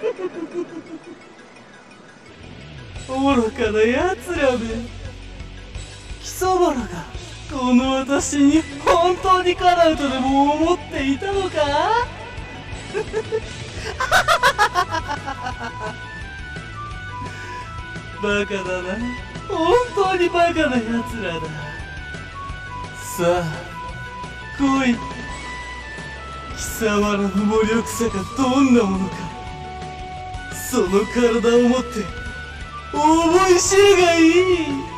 愚かな奴らめ。貴様らがこの私に本当にかなうとでも思っていたのか？バカだな。本当にバカな奴らだ。さあ来い。貴様らの無力さがどんなものか、その体を持って思い知るがいい。